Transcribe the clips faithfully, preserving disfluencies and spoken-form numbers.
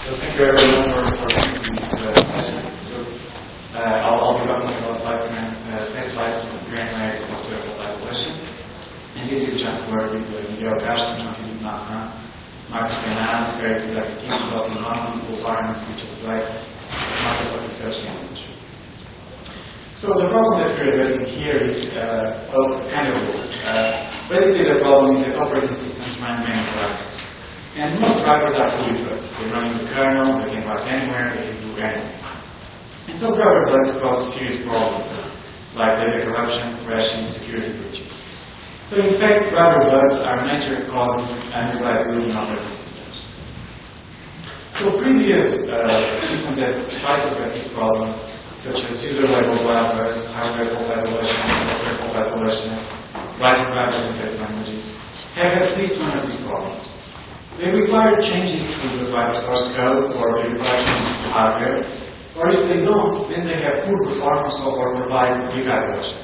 So thank you everyone for, for coming to this uh, session. So uh, I'll, I'll be talking about Lightman, uh, test Lightman granular software for isolation. And this is just work with uh, Miguel Castro, Jean-Philippe Martin, Marcos Penal, Craig Executive, also non-people partners, Richard Blake, Microsoft Research Language. So the problem that we're addressing here is, uh, well, kind of both. Uh, basically the problem is that operating systems run many drivers. And most drivers are fully trusted. They run in the kernel, they can write anywhere, they can do anything. And so driver bugs cause serious problems, like data corruption, crashing, security breaches. So in fact, driver bugs are a major cause of unreliability in operating systems. So previous uh, systems that try to address this problem, such as user-level drivers, hardware fault isolation, software fault isolation, writing drivers in set languages, have at least one of these problems. They require changes to the driver source code, or they require changes to hardware, or if they don't, then they have poor performance or provide weak isolation.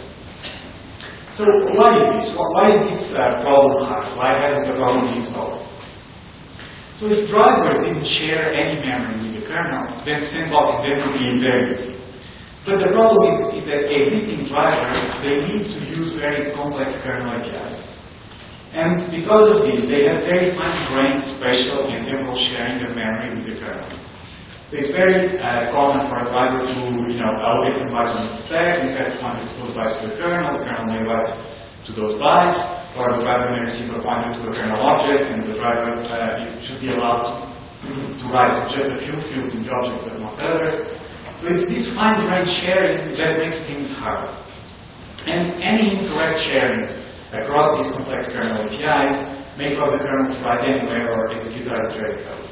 So why is this? Why is this uh, problem hard? Why hasn't the problem been solved? So if drivers didn't share any memory with the kernel, then sandboxing them would be very easy. But the problem is, is that existing drivers, they need to use very complex kernel A P Is. And because of this, they have very fine-grained spatial and temporal sharing of memory with the kernel. So it's very uh, common for a driver to, you know, allocate some bytes on the stack, and pass pointer to those bytes to the kernel, the kernel may write to those bytes, or the driver may receive a pointer to a kernel object, and the driver uh, should be allowed to, to write just a few fields in the object, but not others. So it's this fine-grained sharing that makes things hard. And any incorrect sharing across these complex kernel A P Is may cause the kernel to write anywhere or execute arbitrary code.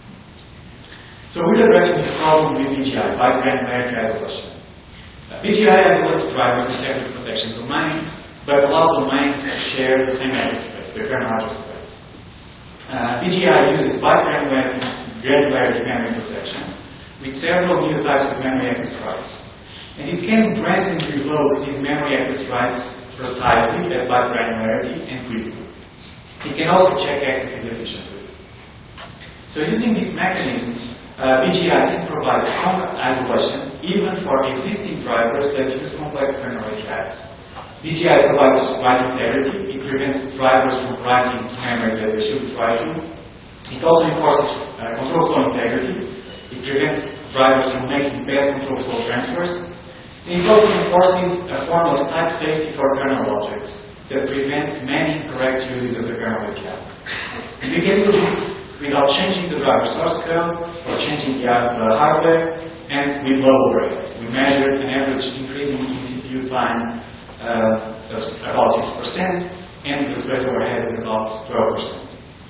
So we're addressing this problem with B G I, byte granularity isolation. Uh, B G I isolates drivers with separate protection domains, but allows domains to share the same address space, the kernel address space. Uh, B G I uses byte granularity, granularity memory protection with several new types of memory access rights. And it can grant and revoke these memory access rights precisely at byte granularity and quickly. It can also check accesses efficiently. So using this mechanism, uh, B G I can provide strong isolation even for existing drivers that use complex kernel A P Is. B G I provides write integrity. It prevents drivers from writing to memory that they shouldn't write to. It also enforces uh, control flow integrity. It prevents drivers from making bad control flow transfers. And it also enforces a form of type safety for kernel objects that prevents many incorrect uses of the kernel A P I. And we can do this without changing the driver source code or changing the uh, hardware, and with low overhead. We measured an average increase in C P U time uh, of about six percent, and the space overhead is about twelve percent.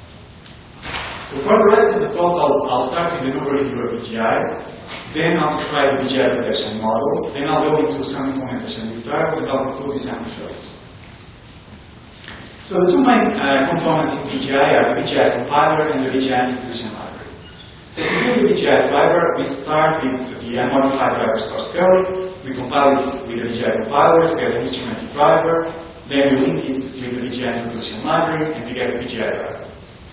So for the rest of the talk, I'll, I'll start with an overview of B G I, then I'll describe the B G I protection model, then I'll go into some implementation with drivers, and I'll conclude with some results. So the two main uh, components in B G I are the B G I compiler and the B G I interposition library. So to build the B G I driver, we start with the unmodified driver source code, we compile it with the B G I compiler to get an instrumented driver, then we link it with the B G I interposition library, and we get the B G I driver.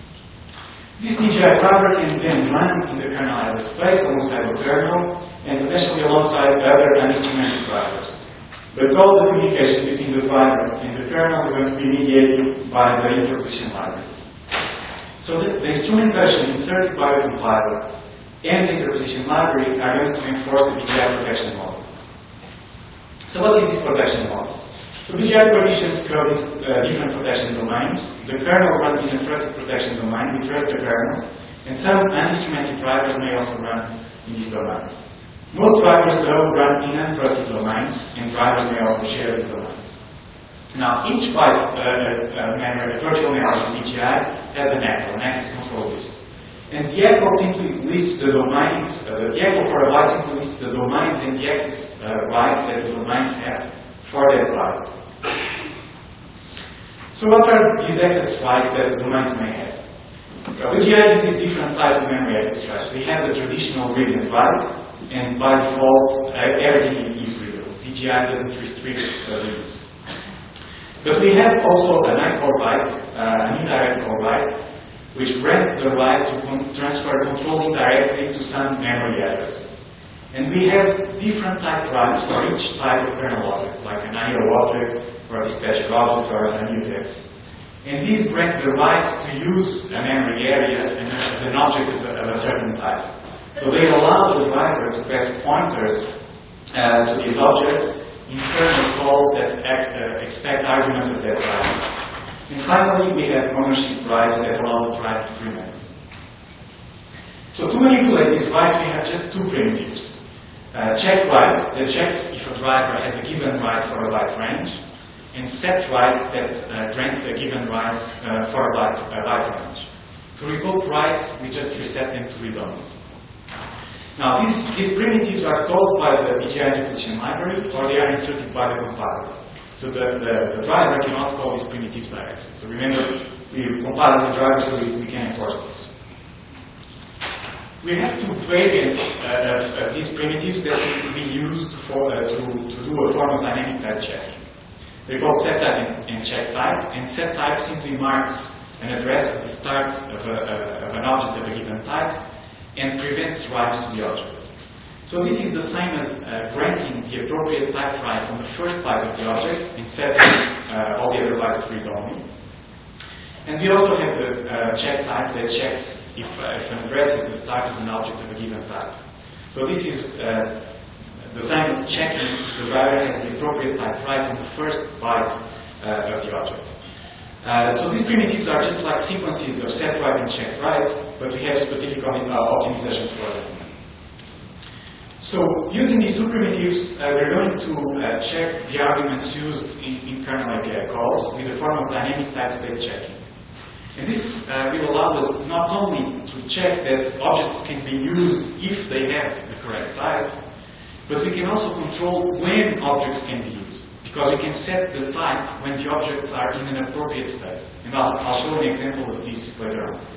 This B G I driver can then run in the kernel address space alongside the kernel and potentially alongside other uninstrumented drivers. But all the communication between the driver and the kernel is going to be mediated by the interposition library. So the, the instrumentation inserted by the compiler and the interposition library are going to enforce the B G I protection model. So what is this protection model? So B G I partitions code uh, different protection domains. The kernel runs in a trusted protection domain. We trust the kernel. And some uninstrumented drivers may also run in this domain. Most drivers, though, run in untrusted domains, and drivers may also share these domains. Now, each byte uh, uh, memory, virtual memory in B G I has an echo, an access control list. And the echo simply lists the domains. Uh, the echo for a byte simply lists the domains and the access uh, rights that the domains have for that byte. So what are these access rights that the domains may have? Well, B G I uses different types of memory access rights. We have the traditional read and write, and by default, uh, everything is readable. B G I doesn't restrict uh, reads. But we have also an I-core byte, uh, an indirect core byte, which grants the right to con transfer control indirectly to some memory address. And we have different type rights for each type of kernel object, like an I O object, or a dispatcher object, or a mutex. And these grant the right to use a memory area as an object of a, of a certain type. So they allow the driver to pass pointers uh, to these objects in kernel calls that ex uh, expect arguments of that type. And finally, we have ownership rights that allow the driver to prevent. So to manipulate these rights, we have just two primitives. Uh, check right that checks if a driver has a given right for a byte range, and set right that uh, grants a given right uh, for a byte, a byte range. To revoke rights, we just reset them to read-only. Now, these, these primitives are called by the B G I interposition library, or they are inserted by the compiler. So the, the, the driver cannot call these primitives directly. So remember, we compile the driver so we, we can enforce this. We have two variants uh, of, of these primitives that can be used for, uh, to, to do a form of dynamic type checking. They're called set type and, and check type, and set type simply marks an address as the start of, a, uh, of an object of a given type and prevents writes to the object. So this is the same as uh, granting the appropriate type right on the first byte of the object and setting uh, all the other bytes to read only. And we also have the uh, check type that checks if, uh, if an address is the start of an object of a given type. So this is uh, the same as checking if the driver has the appropriate type right on the first byte uh, of the object. Uh, so these primitives are just like sequences of set right and check right, but we have specific uh, optimizations for them. So using these two primitives, uh, we're going to uh, check the arguments used in, in kernel A P I calls with the form of dynamic type state checking. And this uh, will allow us not only to check that objects can be used if they have the correct type, but we can also control when objects can be used, because we can set the type when the objects are in an appropriate state. And I'll, I'll show an example of this later on.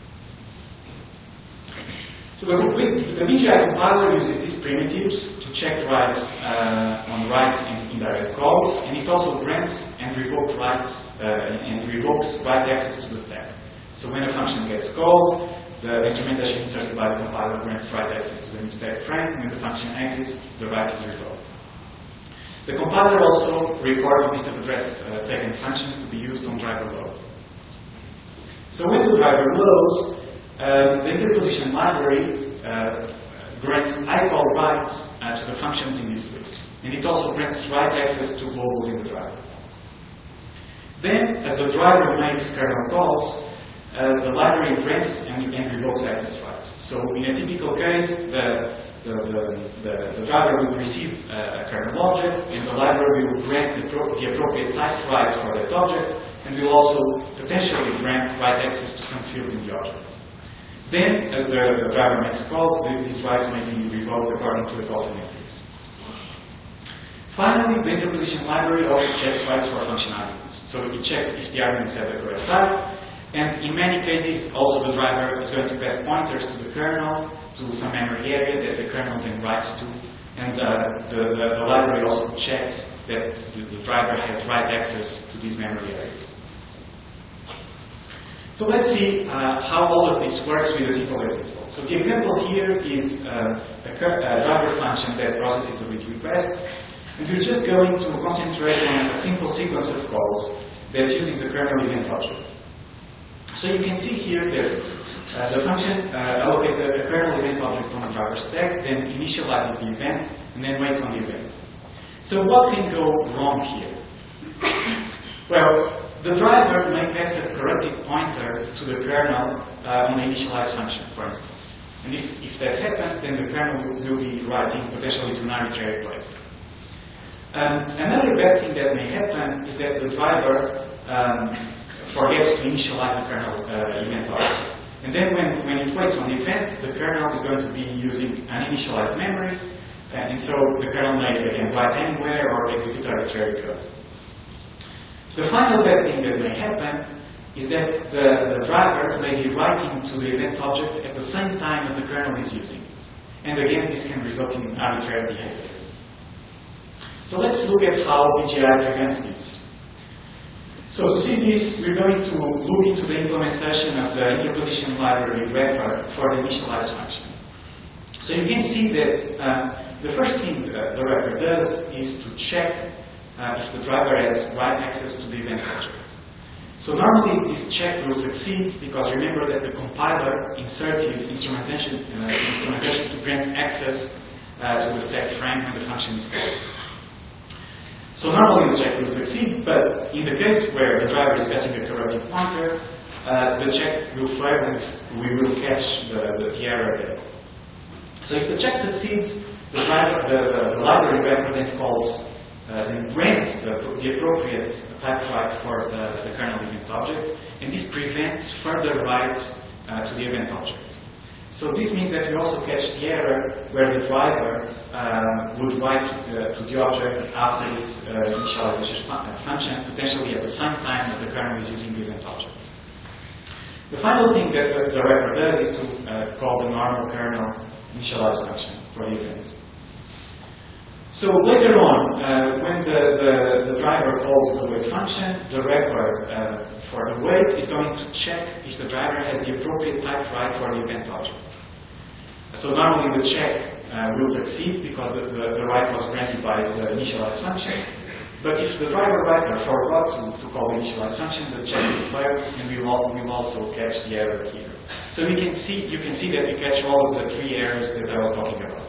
So the, the B G I compiler uses these primitives to check writes uh, on writes and indirect calls, and it also grants and revokes writes uh, and revokes write access to the stack. So when a function gets called, the instrumentation inserted by the compiler grants write access to the new stack frame. When the function exits, the write is revoked. The compiler also records a list of address uh, taken functions to be used on driver load. So when the driver loads, Uh, the interposition library uh, grants I call writes uh, to the functions in this list. And it also grants write access to globals in the driver. Then, as the driver makes kernel calls, uh, the library grants and, and revokes access rights. So in a typical case, the, the, the, the, the driver will receive uh, a kernel object, and the library will grant the, pro the appropriate type right for that object, and will also potentially grant write access to some fields in the object. Then, as the, the driver makes calls, the, these rights may be revoked according to the calls metrics. Finally, the interposition library also checks rights for function arguments. So it checks if the arguments have the correct type, and in many cases, also the driver is going to pass pointers to the kernel, to some memory area that the kernel then writes to, and uh, the, the, the library also checks that the, the driver has write access to these memory areas. So let's see uh, how all of this works with a simple example. So the example here is uh, a, a driver function that processes a read request, and we're just going to concentrate on a simple sequence of calls that uses a kernel event object. So you can see here that uh, the function uh, allocates a, a kernel event object from the driver stack, then initializes the event, and then waits on the event. So what can go wrong here? Well, the driver may pass a corrupted pointer to the kernel uh, on the initialized function, for instance. And if, if that happens, then the kernel will, will be writing potentially to an arbitrary place. Um, another bad thing that may happen is that the driver um, forgets to initialize the kernel uh, event object. And then when, when it waits on the event, the kernel is going to be using uninitialized memory, and so the kernel may again write anywhere or execute arbitrary code. The final bad thing that may happen is that the, the driver may be writing to the event object at the same time as the kernel is using it. And again, this can result in arbitrary behavior. So let's look at how B G I prevents this. So to see this, we're going to look into the implementation of the interposition library wrapper for the initialize function. So you can see that uh, the first thing uh, the wrapper does is to check uh, if the driver has write access to the event object. So normally this check will succeed because remember that the compiler inserted instrumentation, uh, instrumentation to grant access uh, to the stack frame when the function is called. So normally the check will succeed, but in the case where the driver is passing a corrupted pointer, uh, the check will fail and we will catch the, the, the error there. So if the check succeeds, the, driver, the, the, the library wrapper then calls, uh, then grants the, the appropriate type write for the, the kernel event object, and this prevents further writes uh, to the event object. So this means that we also catch the error where the driver uh, would write to the, to the object after this uh, initialization fun function, potentially at the same time as the kernel is using the event object. The final thing that the, the wrapper does is to uh, call the normal kernel initialize function for the event. So later on, uh, when the, the, the driver calls the wait function, the wrapper uh, for the wait is going to check if the driver has the appropriate type write for the event object. So normally the check uh, will succeed because the, the, the write was granted by the initialize function. But if the driver writer forgot to, to call the initialize function, the check will fail, and we will we'll also catch the error here. So you can see you can see that we catch all of the three errors that I was talking about.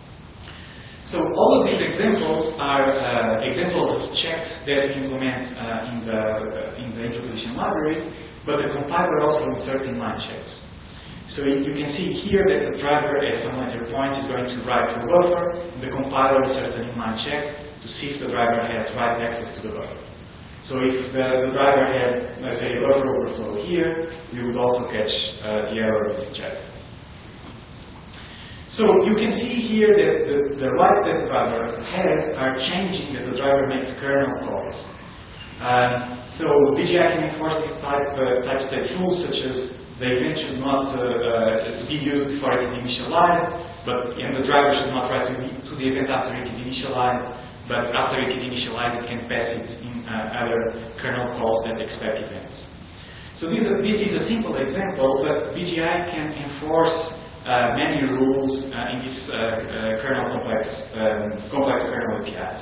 So all of these examples are uh, examples of checks that we implement uh, in the uh, in the interposition library, but the compiler also inserts inline checks. So you can see here that the driver at some later point is going to write to a buffer, and the compiler inserts an inline check to see if the driver has write access to the buffer. So if the, the driver had, let's say, a buffer overflow here, we would also catch uh, the error of this check. So you can see here that the, the writes that the driver has are changing as the driver makes kernel calls. Uh, so B G I can enforce this type, uh, type state rules, such as the event should not uh, uh, be used before it is initialized, but and the driver should not write to the, to the event after it is initialized, but after it is initialized, it can pass it in uh, other kernel calls that expect events. So this, uh, this is a simple example, but B G I can enforce Uh, many rules uh, in this uh, uh, kernel complex, um, complex kernel A P Is.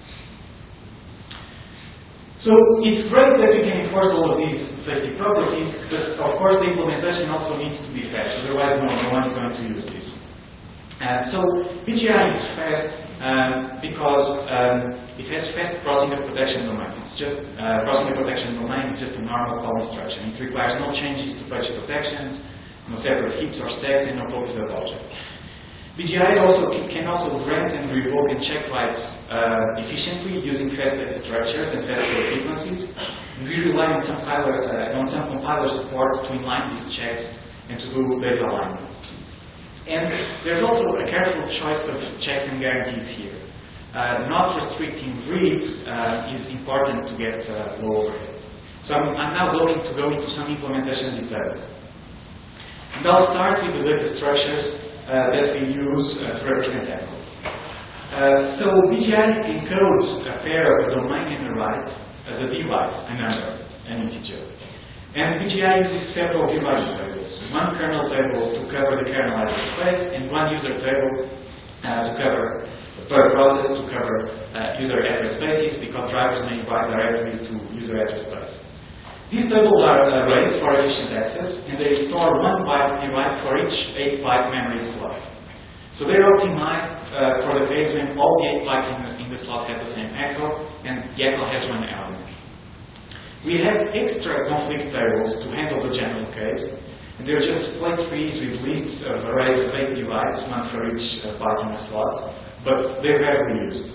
So it's great that we can enforce all of these safety properties, but of course the implementation also needs to be fast, otherwise no, no one is going to use this. Uh, so B G I is fast um, because um, it has fast crossing of protection domains. It's just uh, crossing of protection domain is just a normal call instruction. It requires no changes to page protections, no separate heaps or stacks, and no copies of objects. B G I also can also grant and revoke and check writes uh, efficiently using fast data structures and fast code sequences. And we rely on some compiler, uh, on some compiler support to inline these checks and to do data alignment. And there's also a careful choice of checks and guarantees here. Uh, not restricting reads uh, is important to get uh, low overhead. So I'm, I'm now going to go into some implementation details. And I'll start with the data structures uh, that we use uh, to represent echoes. Uh, so B G I encodes a pair of a domain and a write as a dwrite, a number, an integer. And B G I uses several dwrite tables. One kernel table to cover the kernel address space, and one user table uh, to cover, per process to cover uh, user address spaces, because drivers may write directly to user address space. These tables are arrays for efficient access, and they store one byte dwrite for each eight byte memory slot. So they're optimized uh, for the case when all the eight bytes in the, in the slot have the same echo, and the echo has one element. We have extra conflict tables to handle the general case, and they're just split trees with lists of arrays of eight dwrites, one for each uh, byte in the slot, but they're rarely used.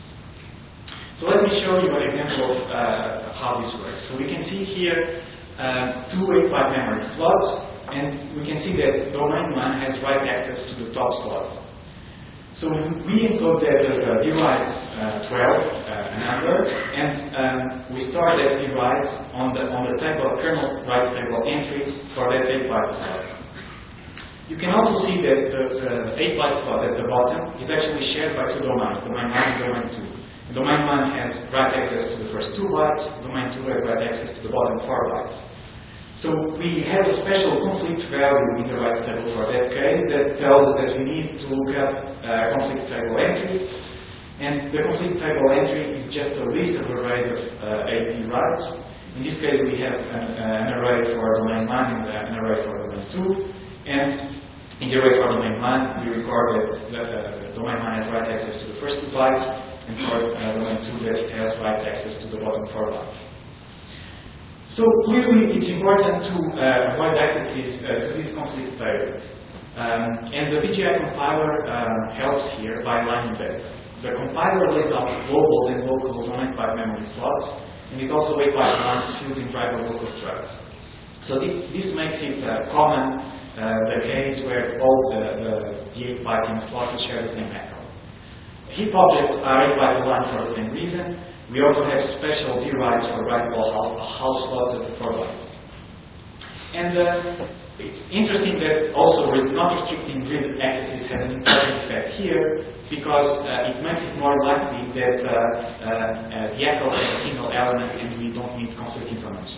So let me show you an example of uh, how this works. So we can see here uh, two eight byte memory slots, and we can see that domain one has write access to the top slot. So we encode that as a dwrite uh, twelve, uh, a number, and um, we store that dwrite on the on the table kernel writes table entry for that eight byte slot. You can also see that the, the eight byte slot at the bottom is actually shared by two domains, domain one and domain two. Domain one has write access to the first two bytes, domain two has write access to the bottom four bytes. So we have a special conflict value in the rights table for that case that tells us that we need to look up a conflict table entry. And the conflict table entry is just a list of arrays of uh, A P rights. In this case, we have an, uh, an array for domain one and uh, an array for domain two. And in the array for domain one, we record that the, uh, domain one has write access to the first two bytes, and for uh, domain two, that it has write access to the bottom four bytes. So clearly, it's important to uh, avoid accesses uh, to these conflict tables. Um, and the B G I compiler um, helps here by aligning data. The compiler lays out globals and locals on eight byte memory slots, and it also eight byte ones fields in driver local structs. So th this makes it uh, common, uh, the case where all the, the, the eight bytes in the slot will share the same echo. Heap objects are eight byte aligned for the same reason. We also have special D rights for writable half, half slots of four bytes. And uh, it's interesting that also not restricting grid accesses has an important effect here, because uh, it makes it more likely that uh, uh, uh, the echoes have a single element and we don't need conflict information.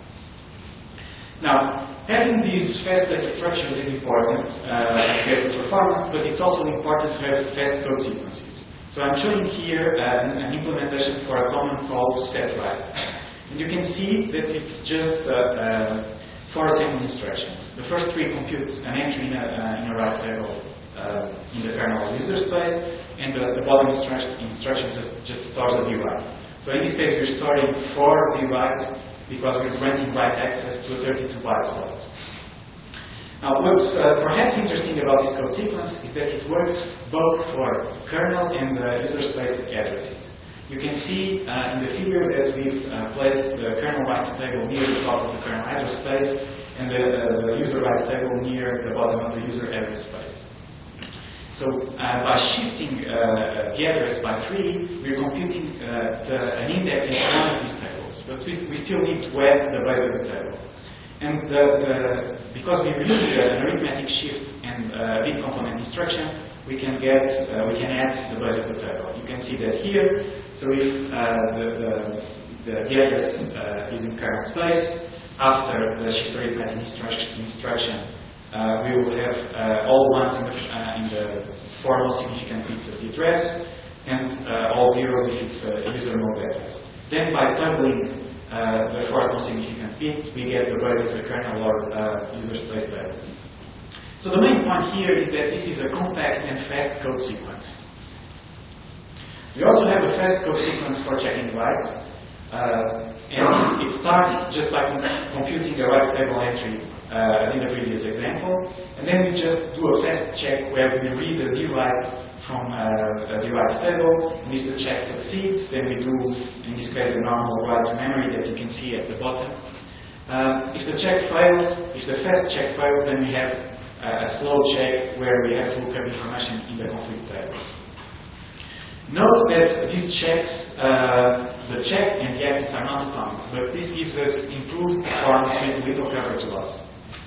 Now, having these fast data structures is important uh, to get good performance, but it's also important to have fast code sequences. So I'm showing here uh, an implementation for a common call to set right. And you can see that it's just uh, uh, four assembly instructions. The first three compute an entry in a, uh, in a write table uh, in the kernel user space, and the, the bottom instruction, instruction just, just stores a D write. So in this case, we're storing four D writes because we're granting write access to a thirty-two byte slot. Now, what's uh, perhaps interesting about this code sequence is that it works both for kernel and uh, user space addresses. You can see uh, in the figure that we've uh, placed the kernel rights table near the top of the kernel address space and the, uh, the user rights table near the bottom of the user address space. So uh, by shifting uh, the address by three, we're computing uh, the, an index in one of these tables, but we, we still need to add the base of the table. And the, the, because we're using an arithmetic shift and uh, bit complement instruction, we can get, uh, we can add the base of the table. You can see that here. So if uh, the, the, the address uh, is in kernel space, after the shift arithmetic instruction, instruction uh, we will have uh, all ones in the, uh, in the four most significant bits of the address, and uh, all zeros if it's a user mode address. Then by doubling Uh, the fourth most significant bit, we get the base of the kernel or uh, user space level. So the main point here is that this is a compact and fast code sequence. We also have a fast code sequence for checking writes, uh, and it starts just by com computing a writes table entry, uh, as in the previous example, and then we just do a fast check where we read the D writes from uh, the writes table, and if the check succeeds, then we do, in this case, a normal write to memory that you can see at the bottom. Uh, if the check fails, if the fast check fails, then we have uh, a slow check where we have to look up information in the conflict table. Note that these checks, uh, the check and the access are not atomic, but this gives us improved performance with little coverage loss.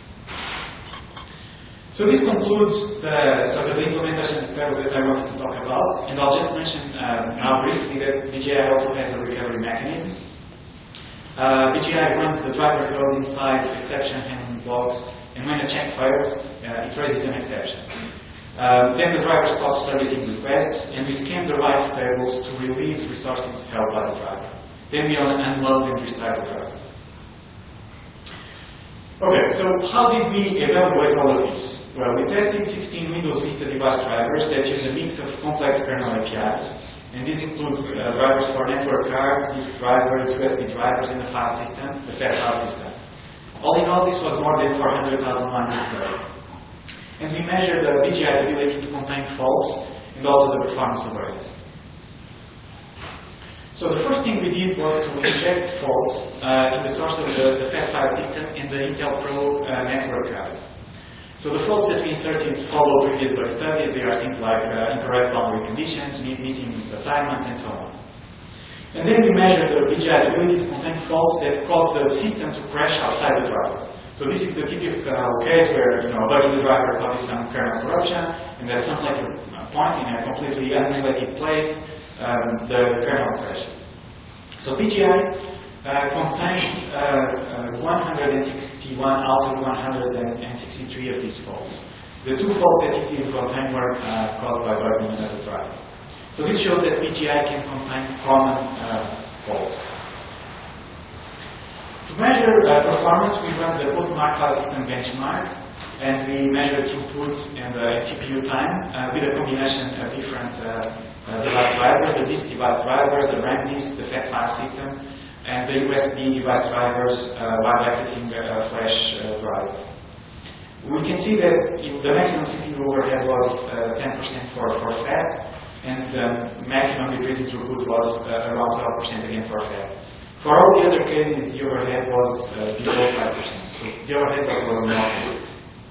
So this concludes the, sort of the implementation details that I wanted to talk about, and I'll just mention uh, now briefly that B G I also has a recovery mechanism. Uh, B G I runs the driver code inside exception handling blocks, and when a check fails, uh, it raises an exception. Uh, then the driver stops servicing requests, and we scan the rights tables to release resources held by the driver. Then we unload and restart the driver. Okay, so how did we evaluate all of this? Well, we tested sixteen Windows Vista device drivers that use a mix of complex kernel A P Is. And these include uh, drivers for network cards, disk drivers, U S B drivers, and the file system, the F A T file system. All in all, this was more than four hundred thousand lines of code. And we measured the B G I's ability to contain faults and also the performance of it. So the first thing we did was to inject faults uh, in the source of the, the F A T file system and the Intel Pro uh, network card. So the faults that we inserted follow previous bug studies. They are things like uh, incorrect boundary conditions, missing assignments, and so on. And then we measured the B G I's ability to contain faults that cause the system to crash outside the driver. So this is the typical case where, you know, a bug in the driver causes some kernel corruption, and at some later point in a completely unrelated place, um, the kernel crashes. So P G I uh, contained uh, uh, one hundred sixty-one out of one hundred sixty-three of these faults. The two faults that it didn't contain were uh, caused by bugs in another driver. So this shows that P G I can contain common uh, faults. To measure uh, performance, we run the post-mark file system benchmark, and we measure throughput and uh, C P U time uh, with a combination of different uh, uh, device drivers, the disk device drivers, the RAM disk, the FAT file system, and the U S B device drivers uh, while accessing a, a flash uh, drive. We can see that the maximum C P U overhead was uh, ten percent for, for FAT, and the maximum decrease in throughput was uh, around twelve percent again for FAT. For all the other cases, the overhead was uh, below five percent, so the overhead was low enough.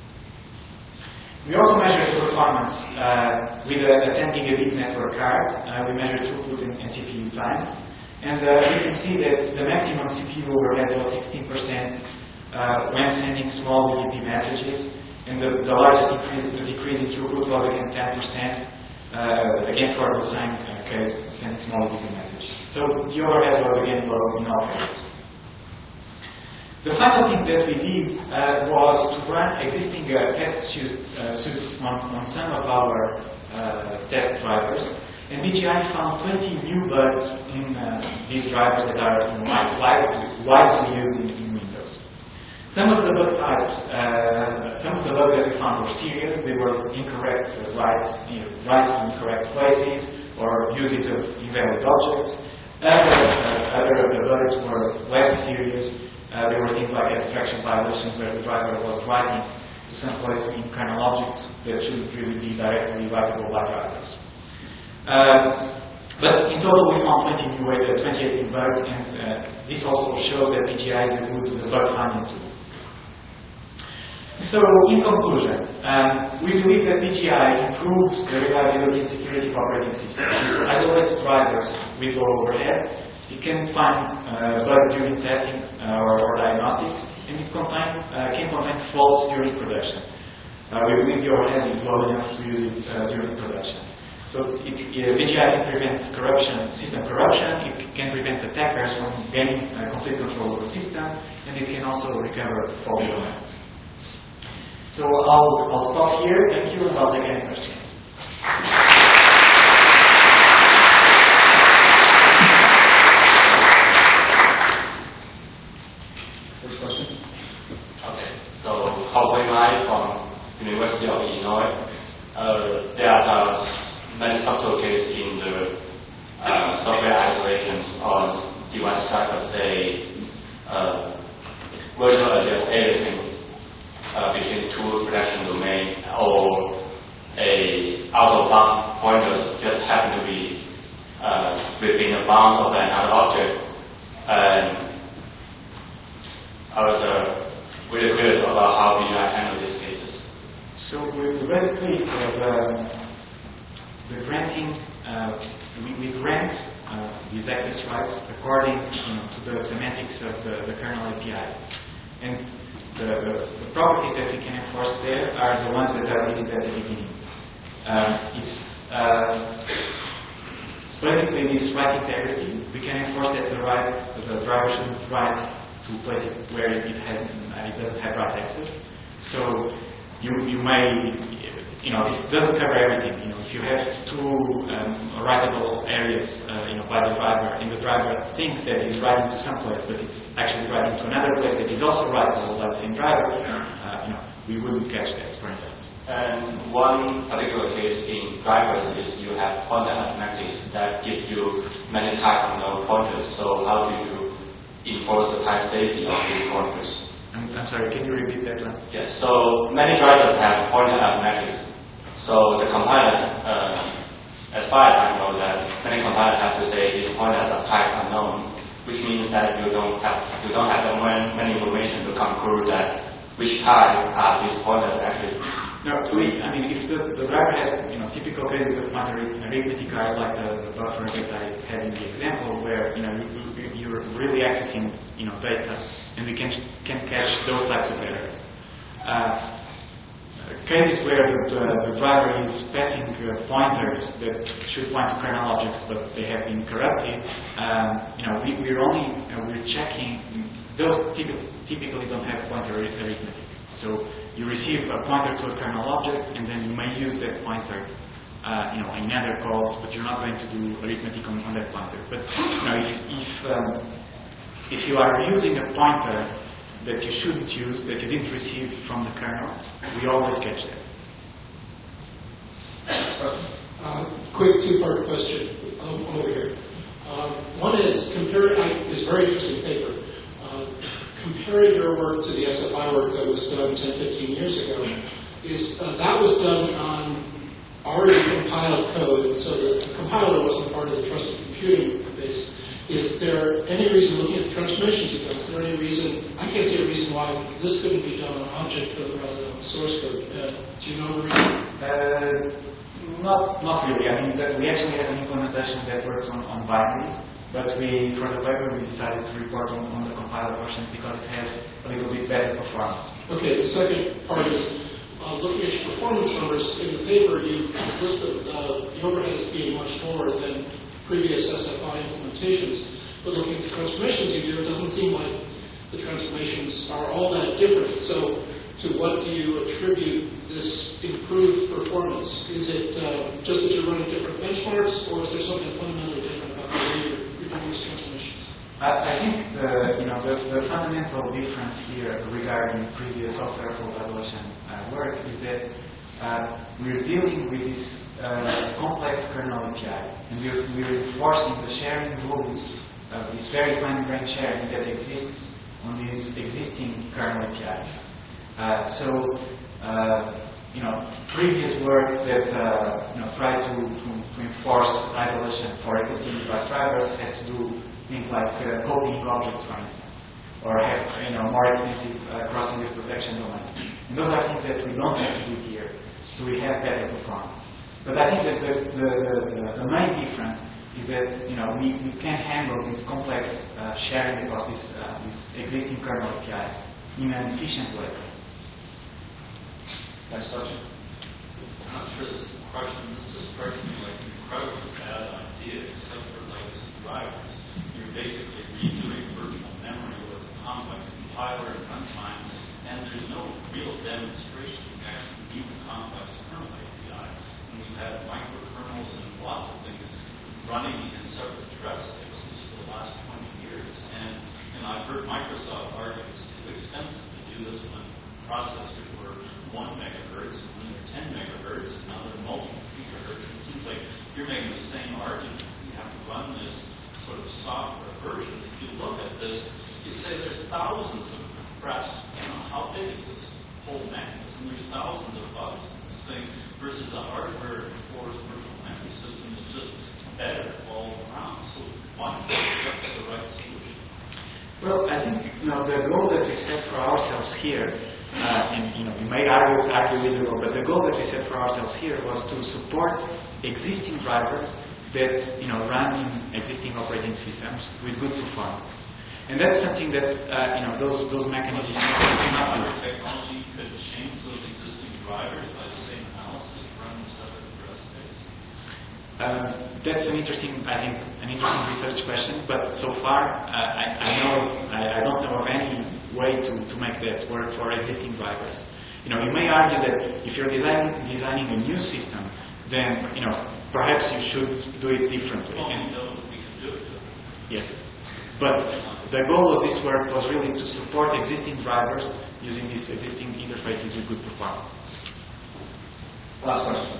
We also measured performance uh, with a, a ten gigabit network card. Uh, we measured throughput and, and C P U time. And uh, you can see that the maximum C P U overhead was sixteen percent uh, when sending small B G P messages. And the, the largest decrease, the decrease in throughput was again ten percent, uh, again for the same uh, case, sending small B G P messages. So the overhead was again low in all cases. The final thing that we did uh, was to run existing uh, test suite, uh, suites on, on some of our uh, test drivers, and B G I found twenty new bugs in uh, these drivers that are in widely, widely used in, in Windows. Some of the bug types, uh, some of the bugs that we found were serious. They were incorrect uh, writes, you know, writes to incorrect places or uses of invalid objects. Other, uh, other of the bugs were less serious. Uh, there were things like abstraction violations where the driver was writing to some place in kernel objects that shouldn't really be directly writable by drivers. Uh, but in total we found twenty new, uh, twenty-eight new bugs, and uh, this also shows that P G I is a good bug finding tool. So in conclusion, um, we believe that P G I improves the reliability and security of operating systems. It isolates drivers with low overhead. It can find uh, bugs during testing uh, or, or diagnostics, and it contain, uh, can contain faults during production. Uh, we believe the overhead is low enough to use it uh, during production. So it, uh, P G I can prevent corruption, system corruption. It can prevent attackers from gaining uh, complete control of the system, and it can also recover faulty domains. So I'll, I'll stop here. Thank you, and I'll take any questions. First question. Okay. So, Hao Hui Mai from University of Illinois. Uh, there are many subtle cases in the uh, software isolations on device drivers, say uh, virtual address aliasing uh, between two flash domains, or a out-of-bound pointers just happen to be uh, within the bounds of another object. And I was uh, really curious about how we handle these cases. So we basically have uh, the granting. Uh, we, we grant uh, these access rights according you know, to the semantics of the, the kernel A P I, and the, the, the properties that we can enforce there are the ones that are listed at the beginning. Um, it's, uh, it's basically this write integrity. We can enforce that the right the driver shouldn't write to places where it has it doesn't have write access. So you you may you know this doesn't cover everything. You know if you have two um, writable areas uh, you know by the driver, and the driver thinks that he's writing to some place, but it's actually writing to another place that is also writable by the same driver. Uh, you know we wouldn't catch that, for instance. And one particular case in drivers is you have pointer arithmetics that give you many type unknown pointers. So how do you enforce the type safety of these pointers? I'm, I'm sorry, can you repeat that one? Yes, so many drivers have pointer arithmetics. So the compiler, uh, as far as I know, that many compilers have to say these pointers are type unknown, which means that you don't have you don't have many information to conclude that which type are these pointers actually. No, we, I mean, if the, the driver has, you know, typical cases of pointer arithmetic are like the, the buffer that I had in the example, where, you know, you, you're really accessing, you know, data, and we can can catch those types of errors. Uh, cases where the, the, the driver is passing uh, pointers that should point to kernel objects, but they have been corrupted, um, you know, we, we're only uh, we're checking. Those typically, typically don't have pointer arithmetic. So you receive a pointer to a kernel object, and then you may use that pointer, uh, you know, in other calls, but you're not going to do arithmetic on, on that pointer. But you know, if if, um, if you are using a pointer that you shouldn't use, that you didn't receive from the kernel, we always catch that. Uh, quick two-part question um, over here. Um, one is compare. I, is very interesting paper. Uh, comparing your work to the S F I work that was done ten, fifteen years ago, is uh, that was done on already compiled code, and so the, the compiler wasn't part of the trusted computing base. Is there any reason, looking at the transformations you've done, is there any reason, I can't see a reason why this couldn't be done on object code rather than on source code. Uh, do you know the reason? Uh, not, not really. I mean, that we actually have an implementation that works on, on binaries, but we, for the paper, we decided to report on, on the compiler version because it has a little bit better performance. Okay, the second part is, uh, looking at your performance numbers, in the paper you listed uh, the overhead as being much lower than previous S F I implementations, but looking at the transformations you do, it doesn't seem like the transformations are all that different. So to what do you attribute this improved performance? Is it uh, just that you're running different benchmarks, or is there something fundamentally different about the way you're, you're doing these transformations? I, I think the, you know, the, the fundamental difference here regarding previous software fault isolation uh, work is that uh, we're dealing with this uh, complex kernel A P I, and we're, we're enforcing the sharing rules of this very fine-grained sharing that exists on this existing kernel A P I. Uh, so, uh, you know, previous work that uh, you know tried to, to, to enforce isolation for existing device drivers has to do things like uh, copying objects, for instance, or have you know more expensive uh, crossing the protection domain. And those are things that we don't have to do here, so we have better performance. But I think that the, the, the, the main difference is that you know we, we can handle this complex uh, sharing across this, uh, this existing kernel A P Is in an efficient way. Next question. I'm not sure this question, this just strikes me like an incredibly bad idea, except for legacy drivers. You're basically redoing virtual memory with a complex compiler at runtime, and there's no real demonstration you can actually do the complex kernel A P I. And we've had microkernels and lots of things running in separate address spaces for the last twenty years. And, and I've heard Microsoft argue it's too expensive to do this when processors were one megahertz, and then they're ten megahertz, and now they're multiple gigahertz. It seems like you're making the same argument. You have to run this sort of software version. If you look at this, you say there's thousands of requests. You know, how big is this whole mechanism? There's thousands of bugs in this thing versus a hardware-enforced virtual memory system is just better all around. So why don't we get to the right solution? Well, I think you know the goal that we set for ourselves here, uh, and you know we may argue, argue with the goal, but the goal that we set for ourselves here was to support existing drivers that you know run in existing operating systems with good performance, and that's something that uh, you know those those mechanisms cannot do. Technology could change those existing drivers by the same analysis to run in separate address space. Uh, that's an interesting, I think, an interesting research question. But so far, uh, I, I know, of, I, I don't know of any way to, to make that work for existing drivers. You know, you may argue that if you're designing designing a new system, then you know perhaps you should do it differently. Well, And, we know that we can do it differently. yes, but the goal of this work was really to support existing drivers using these existing interfaces with good performance. Last question.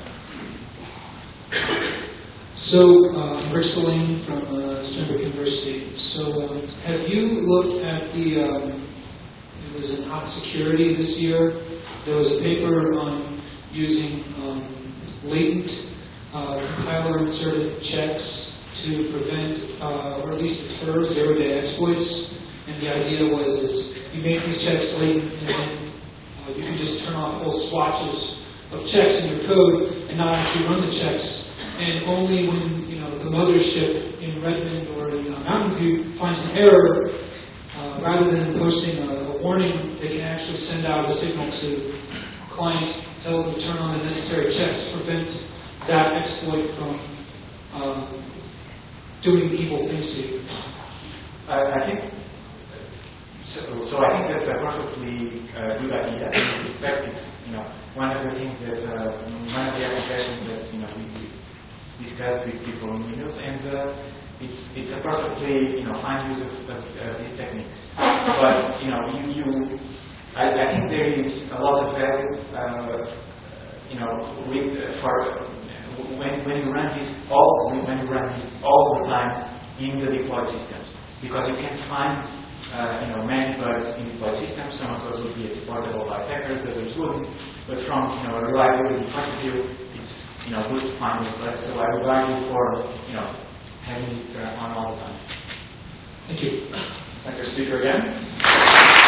So, uh, Rick Spillane from uh, Stanford University. So, um, have you looked at the, um, it was in Hot Security this year, there was a paper on using um, latent uh, compiler-inserted checks to prevent, uh, or at least deter, zero-day exploits. And the idea was is you make these checks latent, and then uh, you can just turn off whole swatches of checks in your code and not actually run the checks. And only when you know the mothership in Redmond or in uh, Mountain View finds an error, uh, rather than posting a, a warning, they can actually send out a signal to clients, tell them to turn on the necessary checks to prevent that exploit from um, doing evil things to you? I, I think so. So I think that's a perfectly uh, good idea. In fact, it's you know one of the things that uh, one of the applications that you know we, we discussed with people in Windows, and uh, it's it's a perfectly you know fine use of, of, of these techniques. But you know you, you I, I think there is a lot of value uh, you know with uh, for when when you run this all when you run this all the time in the deployed systems, because you can find uh, you know many bugs in deployed systems. Some of those would be exploitable by attackers, others wouldn't. But from you know a reliability point of view, it's you know good to find those bugs. So I would argue for you know having it uh, on all the time. Thank you. Thank you, speaker again.